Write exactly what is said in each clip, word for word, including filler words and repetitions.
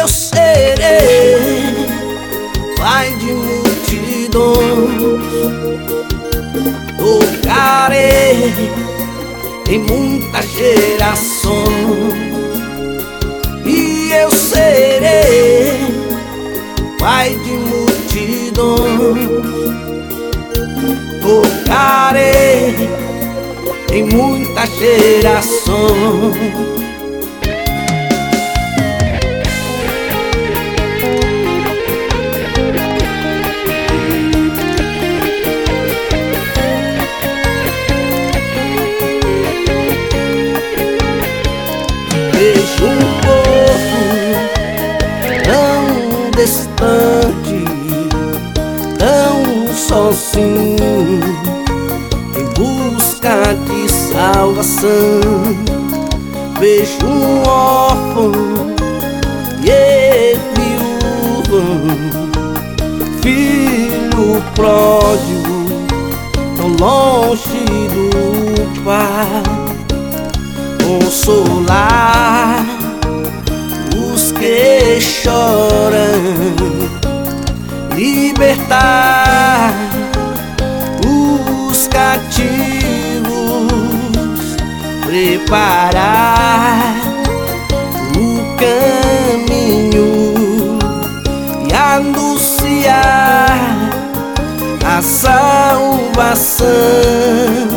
serei pai de multidões, tocarei em muitas gerações, e eu serei pai de multidões, tocarei em muitas gerações. Vejo um povo tão distante, tão sozinho, em busca de salvação. Vejo um órfão e viúva, filho pródigo, tão longe do pai. Consolar os que choram, libertar os cativos, preparar o caminho e anunciar a salvação.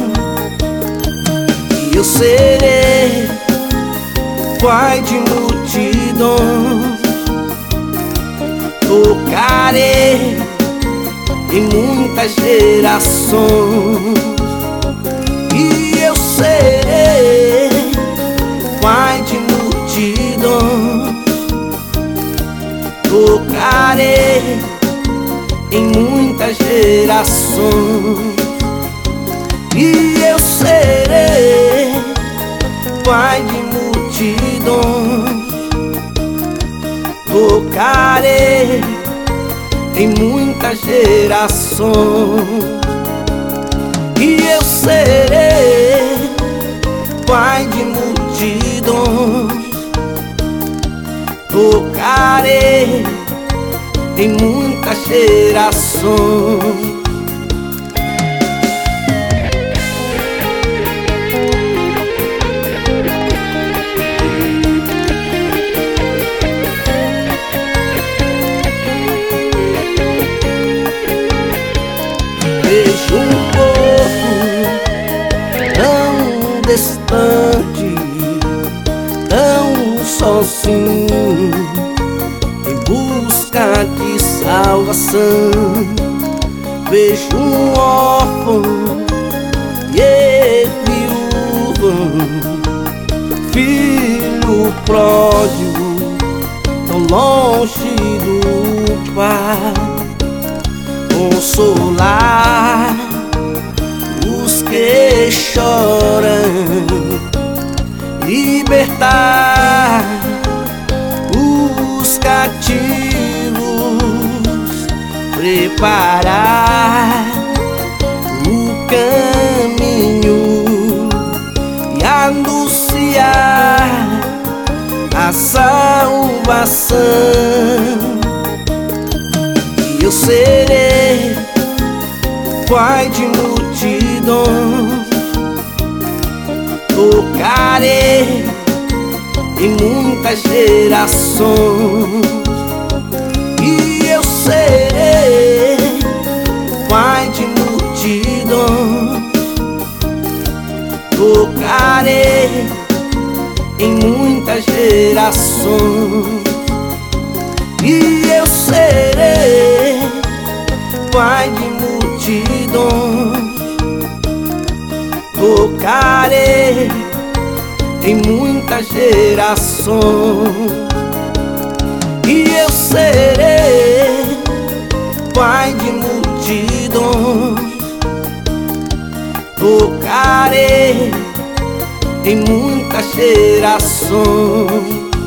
Eu serei pai de multidões, tocarei em muitas gerações, e eu serei pai de multidões, tocarei em muitas gerações, e eu serei pai de multidões, tocarei em muitas gerações, e eu serei pai de multidões, tocarei em muitas gerações. Vejo um povo tão distante, tão sozinho, em busca de salvação. Vejo um órfão e viúva, filho pródigo, tão longe do pai. Consolar os que choram, libertar os cativos, preparar o caminho e anunciar a salvação. Eu serei pai de multidões, tocarei em muitas gerações, e eu serei pai de multidões, tocarei em muitas gerações, e eu serei pai de multidões, tocarei em muitas gerações, e eu serei pai de multidões, tocarei em muitas gerações.